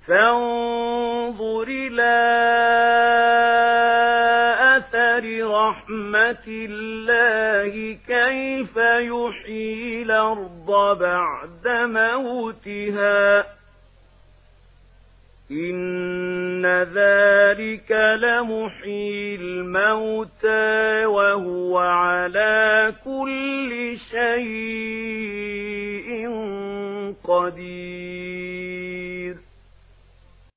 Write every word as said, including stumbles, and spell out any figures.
فانظر إلى أثر رحمة الله كيف يحيي الأرض بعد موتها إن ذلك لمحيي الموتى وهو على كل شيء قدير.